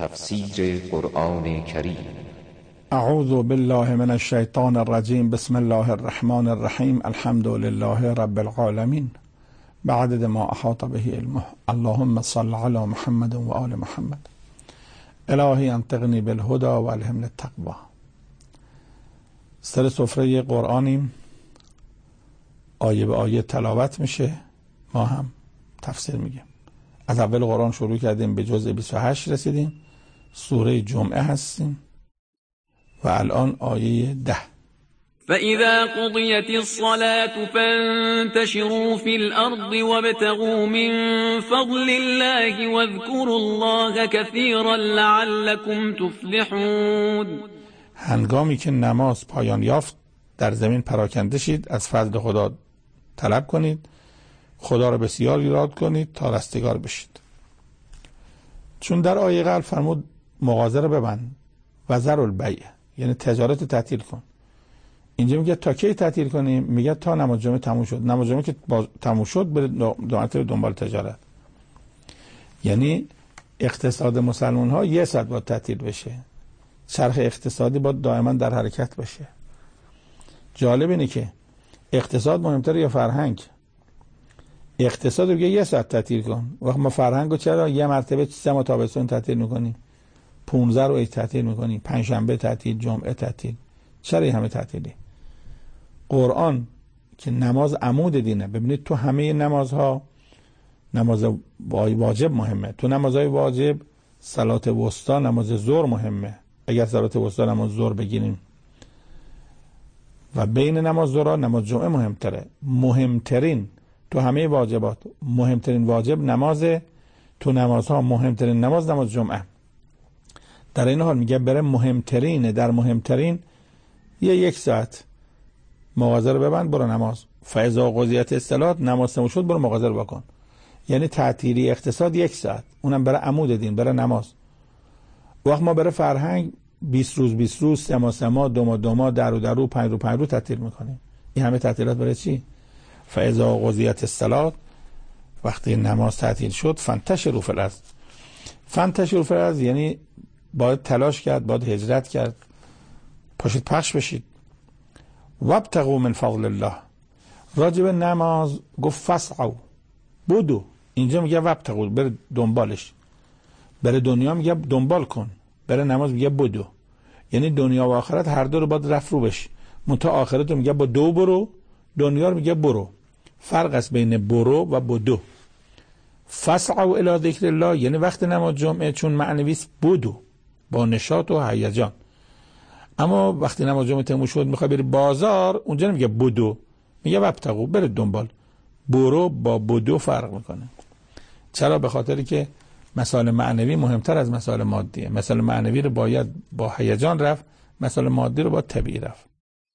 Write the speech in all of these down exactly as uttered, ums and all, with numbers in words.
تفسیر قرآن کریم. اعوذ بالله من الشیطان الرجیم. بسم الله الرحمن الرحیم. الحمد لله رب العالمین بعدد ما احاط به علمه. اللهم صل علی محمد و آل محمد. الهی انطقنی بالهدى و الهمنی التقوی. سر سفره قرآنیم، آیه به آیه تلاوت میشه، ما هم تفسیر میگیم. از اول قرآن شروع کردیم، به جزء بیست و هشت رسیدیم، سوره جمعه هستیم و الان آیه ده. فإذا قضيت الصلاة فانتشروا في الأرض وابتغوا من فضل الله واذكروا الله كثيرا لعلكم تفلحون. هنگامی که نماز پایان یافت در زمین پراکنده شید، از فضل خدا طلب کنید، خدا را بسیار یاد کنید تا رستگار بشید. چون در آیه قبل فرمود مغازه را ببند و ذر البیع، یعنی تجارت تعطیل کن. اینجا میگه تا کی تعطیل کنیم؟ میگه تا نماز جمعه تموم شد. نماز جمعه که تموم شد بره دنبال تجارت. یعنی اقتصاد مسلمان ها یه ساعت باید تعطیل بشه، چرخ اقتصادی باید دائما در حرکت بشه. جالب اینه که اقتصاد مهمتره یا فرهنگ؟ اقتصاد رو یه ساعت تعطیل کن، وقت ما فرهنگ رو چرا یه مرتبه سه ماه تابستون تعطیل میکنیم، پونزده رو تعطیل میکنیم، پنجشنبه تعطیل، جمعه تعطیل؟ چرا این همه تعطیلی؟ قرآن که نماز عمود دینه، ببینید تو همه نمازها نماز واجب مهمه. تو نمازهای واجب صلات وسطا نماز ظهر مهمه، اگر صلات وسطا نماز ظهر بگیریم، و بین نماز ظهر نماز جمعه مهمتره. مهمترین تو همه واجبات مهمترین واجب نمازه. تو نمازها مهمترین نماز نماز جمعه. در این حال میگه بره مهمترینه، در مهمترین یه یک ساعت مغازه رو ببند، برو نماز. فاذا قضیت الصلاة، نماز تموم شد برو مغازه رو بکن. یعنی تعطیلی اقتصاد یک ساعت، اونم بره عمود دین، بره نماز. وقت ما بره فرهنگ بیست روز بیست روز، سه ماه سه ماه، دو ماه دو ماه، در و در رو، پنج رو پنج رو تعطیل میکنیم. این همه تعطیلات برای چی؟ فاذا قضیت الصلاة، وقتی نماز تعطیل شد، فانتشروا فی الارض. فانتشروا فی الارض یعنی باید تلاش کرد، باید هجرت کرد، پاشید پخش بشید. وابتغوا من فضل الله. راجب نماز گفت فسعوا، بدو. اینجا میگه وابتغوا، بره دنبالش. بره دنیا میگه دنبال کن، بره نماز میگه بدو. یعنی دنیا و آخرت هر دو رو باید رفت رو بش. منتها آخرت رو میگه با دو برو، دنیا رو میگه برو. فرق است بین برو و بدو. فسعوا الی ذکر الله یعنی وقت نماز جمعه چون معنویست بدو، با نشاط و هیجان. اما وقتی نماز جمعه تموم شد میخوای بری بازار، اونجا نمیگه بدو، میگه وابتغوا، بره دنبال. برو با بدو فرق میکنه. چرا؟ به خاطری که مسائل معنوی مهمتر از مسائل مادیه. مسائل معنوی رو باید با هیجان رفت، مسائل مادی رو با طبیعی رفت.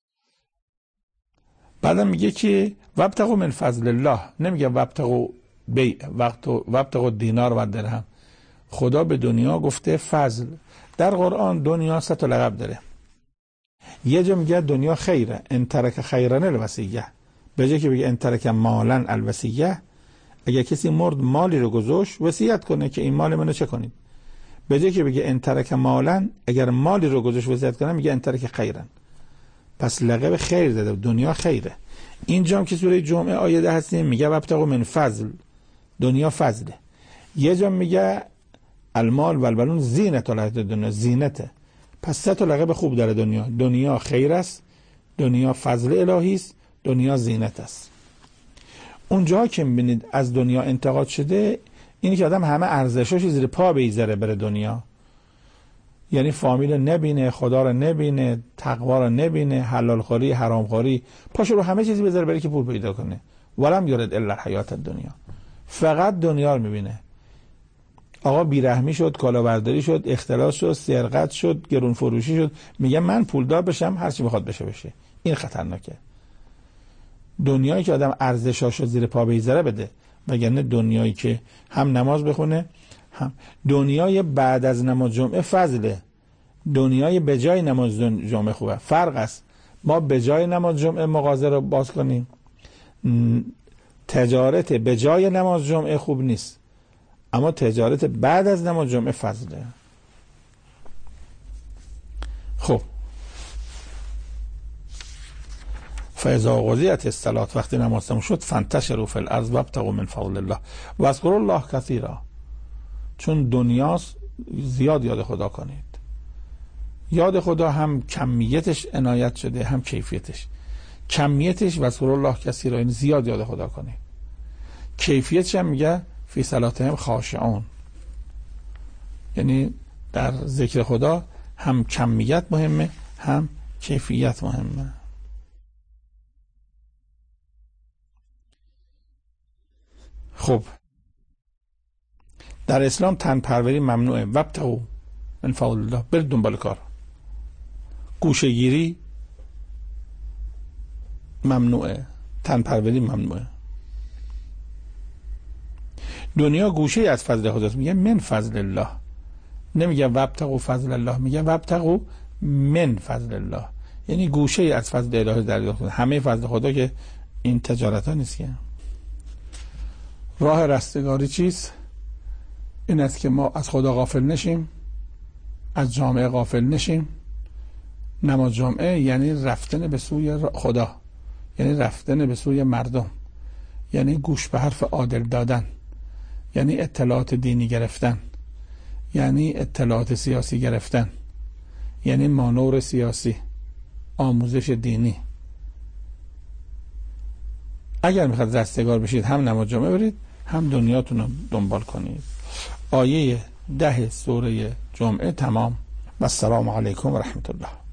بعدم میگه که وابتغوا من فضل الله، نمیگه وابتغوا بیع، وابتغوا دینار و درهم. خدا به دنیا گفته فضل. در قرآن دنیا سه تا لقب داره. یه جا میگه دنیا خیره، ان ترک خیرن الوصیه. به جای که بگه ان ترک مالن الوصیه، اگه کسی مرد مالی رو گذاشت وصیت کنه که این مال منو چه کنید. به جای که بگه ان ترک مالن، اگر مالی رو گذاشت وصیت کنه، میگه ان ترک خیرن. پس لقب خیر داده، دنیا خیره. اینجا هم که سوره جمعه آیه ده هستیم میگه وابتغوا من فضل، دنیا فضله. یه جا میگه المال و البنون زینت الحیاة الدنیا، زینته. پس سه تا لقب خوب داره دنیا. دنیا خیر است، دنیا فضل الهی است، دنیا زینت است. اونجا که میبینید از دنیا انتقاد شده، اینی که آدم همه ارزشاش زیر پا بگذاره بره دنیا. یعنی فامیل نبینه، خدا رو نبینه، تقوا رو نبینه، حلال خوری، حرام خوری، پاشو رو همه چیزی بذاره بره که پول پیدا کنه. ولم یرد الا الحیاة الدنیا، فقط دنیا رو میبینه. آقا بیرحمی شد، کلاهبرداری شد، اختلاس شد، سرقت شد، گرون فروشی شد، میگه من پولدار بشم، هر چی بخواد بشه بشه. این خطرناکه. دنیایی که آدم ارزشاشو زیر پا بگذاره بده، وگرنه دنیایی که هم نماز بخونه، هم دنیای بعد از نماز جمعه فضله، دنیای به جای نماز جمعه خوبه. فرق است. ما به جای نماز جمعه مغازه رو باز کنیم، تجارت به جای نماز جمعه خوب نیست، اما تجارت بعد از نماز جمعه فضله. خب فاذا قضیت الصلاة، وقتی نماز تموم شد، فانتشروا فی الارض وابتغوا من فضل الله و اذکروا الله کثیرا. چون دنیاست زیاد یاد خدا کنید. یاد خدا هم کمیتش عنایت شده هم کیفیتش. کمیتش و اذکروا الله کثیرا، یعنی زیاد یاد خدا کنید. کیفیتش هم میگه فی صلاتهم خاشعون، یعنی در ذکر خدا هم کمیت مهمه هم کیفیت مهمه. خب در اسلام تن پروری ممنوعه. وابتغوا من فضل الله، برید دنبال کار. گوشه گیری ممنوعه، تن پروری ممنوعه. دنیا گوشه از فضل خداست، میگه من فضل الله، نمیگه وابتغوا فضل الله، میگه وابتغوا من فضل الله، یعنی گوشه از فضل الهی دریافت کنید. همه فضل خدا که این تجارت ها نیست. که راه رستگاری چیست؟ این است که ما از خدا غافل نشیم، از جامعه غافل نشیم. نماز جمعه یعنی رفتن به سوی خدا، یعنی رفتن به سوی مردم، یعنی گوش به حرف عادل دادن، یعنی اطلاعات دینی گرفتن، یعنی اطلاعات سیاسی گرفتن، یعنی مانور سیاسی، آموزش دینی. اگر میخواد رستگار بشید هم نماز جمعه برید هم دنیاتون رو دنبال کنید. آیه ده سوره جمعه تمام. و السلام علیکم و رحمت الله.